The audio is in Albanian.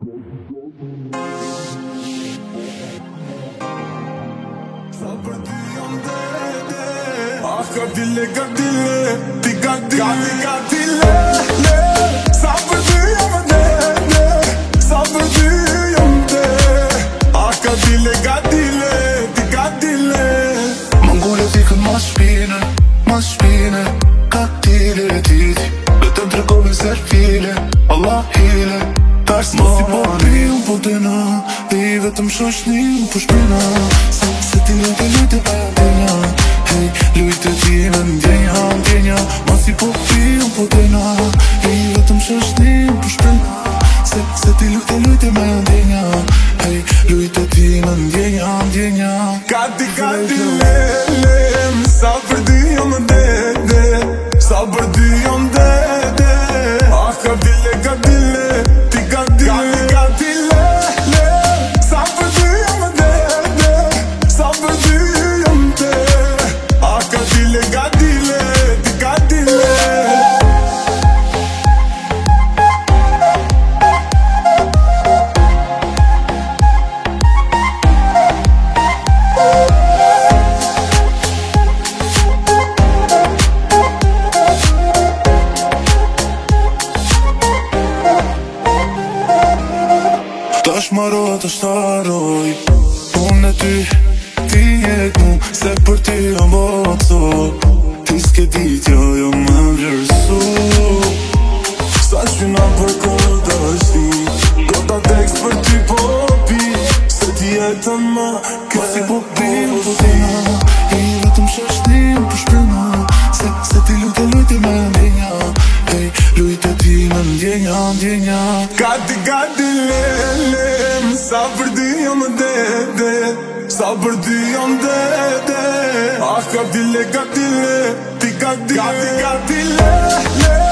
Sa për ty jam dede. Ah, ka dile, ti ka dile, sa për ty jam dede. Sa për ty jam dede. Ah, ka dile, ti ka dile. Mangule t'ikën ma shpine Ka tile e titi Vetëm tregove serfile Allah hile Tash ma si po pi po dina Dhe I vetëm shoshni po shpina Se ti lujte me ndjenja Hej, lujte ti me ndjenja Ma si po pi po dina Dhe I vetëm shoshni po shpina Se ti lujte me ndjenja Hej, lujte ti me ndjenja Ka dile, sa për ty jam dede. Sa për ty jam dede. Ah, ka dile, ti ka dile, sa për ty jam dede. Sa për ty jam dede. Ah, ka dile, ti ka dile. Tash maro të shtaroj Unë e ti jetë mu Se për ty jam boco Ti s'ke ditja jo më vlerësu Sa shpina për kërda shti Gota tekst për ty po pi Se ti jetën ma Ma si po pi po dina I vetëm shoshnim po shpina Se ti lujte me ndjenja Hej, lujte ti me ndjenja Ka dile, sa për ty jam dede. Sa për ty jam dede. Ah, ka dile, ti ka dile.